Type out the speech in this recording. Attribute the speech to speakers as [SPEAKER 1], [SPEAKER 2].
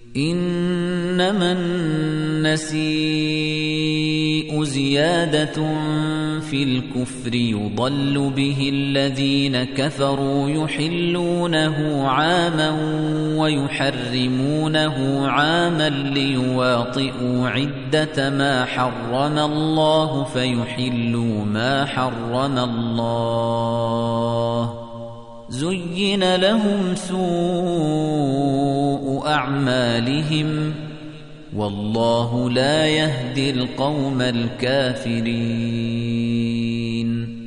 [SPEAKER 1] إنما النسيء زيادة في الكفر يضل به الذين كفروا يحلونه عاما ويحرمونه عاما ليواطئوا عدة ما حرم الله فيحلوا ما حرم الله زين لهم سوء أعمالهم والله لا يهدي القوم الكافرين